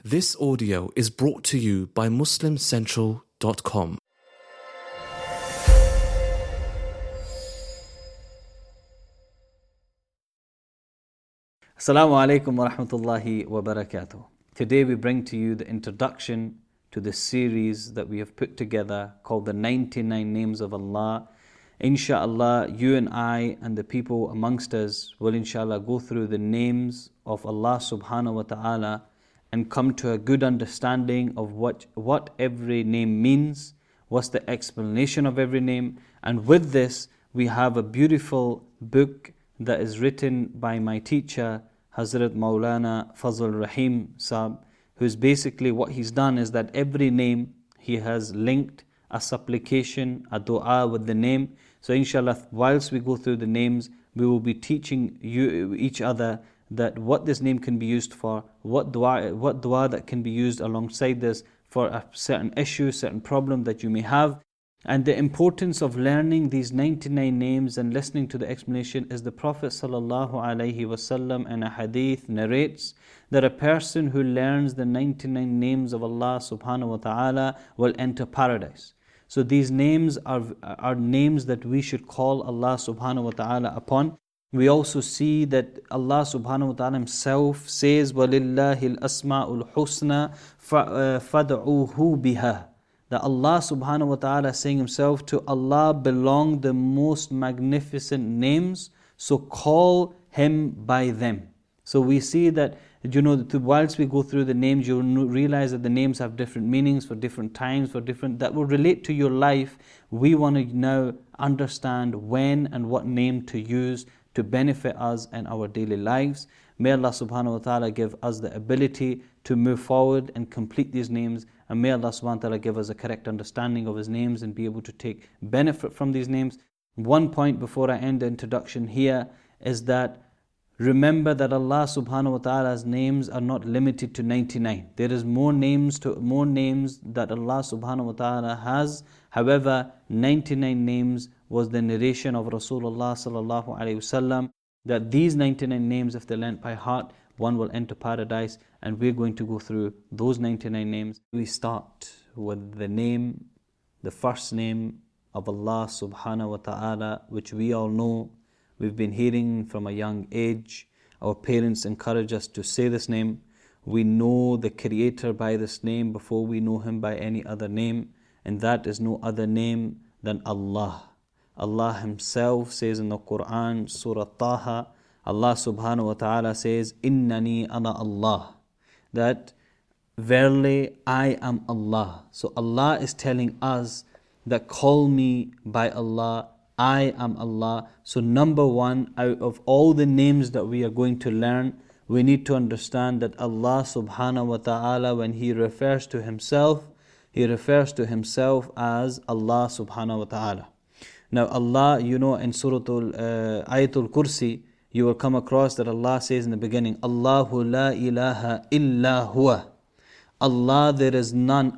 This audio is brought to you by MuslimCentral.com. Assalamu alaikum wa rahmatullahi wa barakatuh. Today we bring to you the introduction to the series that we have put together called the 99 Names of Allah. Insha'Allah, you and I and the people amongst us will inshallah go through the names of Allah subhanahu wa ta'ala and come to a good understanding of what every name means, what's the explanation of every name. And with this, we have a beautiful book that is written by my teacher, Hazrat Maulana Fazl Rahim Saab, who's basically what he's done is that every name he has linked a supplication, a dua with the name. So inshallah, whilst we go through the names, we will be teaching you each other that what this name can be used for, what dua that can be used alongside this for a certain issue, certain problem that you may have. And the importance of learning these 99 names and listening to the explanation is the Prophet ﷺ in a hadith narrates that a person who learns the 99 names of Allah subhanahu wa ta'ala will enter paradise. So these names are names that we should call Allah subhanahu wa ta'ala upon. We also see that Allah subhanahu wa ta'ala himself says, وَلِلَّهِ الْأَسْمَاءُ الْحُسْنَى فَادْعُوهُ بِهَا. That Allah subhanahu wa ta'ala saying himself, to Allah belong the most magnificent names, so call him by them. So we see that, whilst we go through the names, you'll realize that the names have different meanings for different times, that will relate to your life. We want to now understand when and what name to use to benefit us in our daily lives. May Allah subhanahu wa ta'ala give us the ability to move forward and complete these names, and may Allah subhanahu wa ta'ala give us a correct understanding of His names and be able to take benefit from these names. One point before I end the introduction here is that remember that Allah subhanahu wa ta'ala's names are not limited to 99. There is more names that Allah subhanahu wa ta'ala has. However, 99 names was the narration of Rasulullah sallallahu alaihi wasallam, that these 99 names, if they're learnt by heart, one will enter paradise. And we're going to go through those 99 names. We start with the first name of Allah subhanahu wa ta'ala, which we all know. We've been hearing from a young age. Our parents encourage us to say this name. We know the Creator by this name before we know Him by any other name. And that is no other name than Allah. Allah Himself says in the Quran, Surah Taha, Allah subhanahu wa ta'ala says, Innani ana Allah. That verily I am Allah. So Allah is telling us that call me by Allah, I am Allah. So number one, out of all the names that we are going to learn, we need to understand that Allah subhanahu wa ta'ala, when He refers to Himself, He refers to Himself as Allah subhanahu wa ta'ala. Now Allah, in Surah Ayatul Kursi, you will come across that Allah says in the beginning, Allahu la ilaha illa huwa. Allah, there is none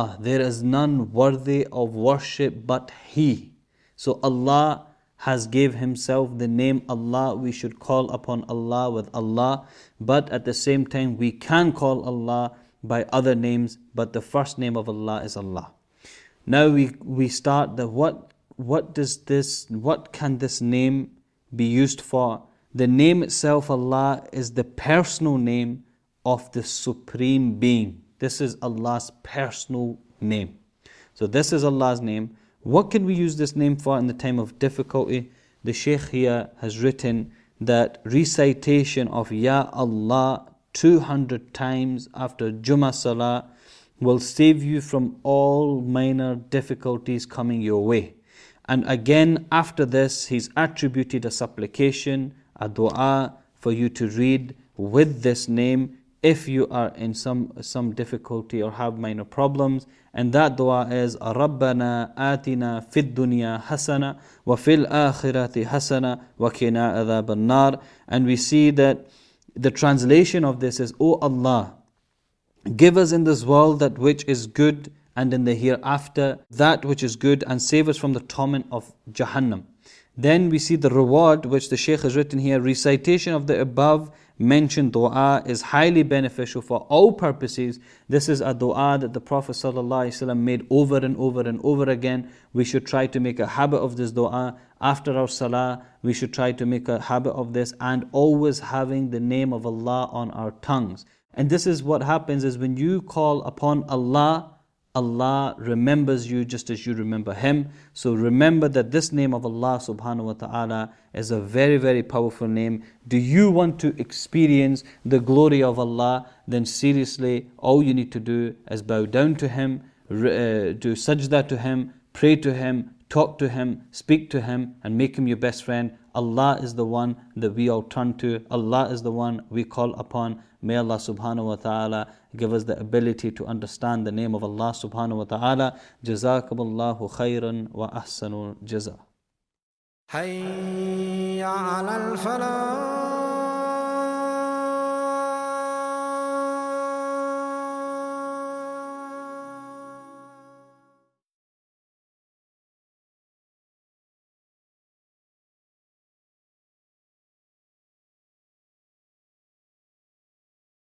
worthy of worship but He. So Allah has gave Himself the name Allah. We should call upon Allah with Allah. But at the same time, we can call Allah by other names, but the first name of Allah is Allah. Now we start the what can this name be used for? The name itself, Allah, is the personal name of the Supreme Being. This is Allah's personal name. So this is Allah's name. What can we use this name for in the time of difficulty? The Shaykh here has written that recitation of Ya Allah 200 times after Jummah Salah will save you from all minor difficulties coming your way. And again, after this, He's attributed a supplication, a dua for you to read with this name if you are in some difficulty or have minor problems. And that dua is رَبَّنَا آتِنَا فِي الدُّنْيَا حَسَنَةً وَفِي الْآخِرَةِ حَسَنَةً وَقِنَا عَذَابَ النَّارِ. And we see that the translation of this is, O Allah, give us in this world that which is good, and in the hereafter that which is good, and save us from the torment of Jahannam. Then we see the reward which the Shaykh has written here, recitation of the above mentioned dua is highly beneficial for all purposes. This is a dua that the Prophet ﷺ made over and over and over again. We should try to make a habit of this dua. After our salah, we should try to make a habit of this, and always having the name of Allah on our tongues. And this is what happens is when you call upon Allah, Allah remembers you just as you remember Him. So remember that this name of Allah subhanahu wa ta'ala is a very, very powerful name. Do you want to experience the glory of Allah? Then seriously, all you need to do is bow down to Him, do sajda to Him, pray to Him, talk to Him, speak to Him, and make Him your best friend. Allah is the one that we all turn to. Allah is the one we call upon. May Allah subhanahu wa ta'ala give us the ability to understand the name of Allah subhanahu wa ta'ala. Jazakumullahu khairan wa ahsanul jaza. Hayya ala al-falah.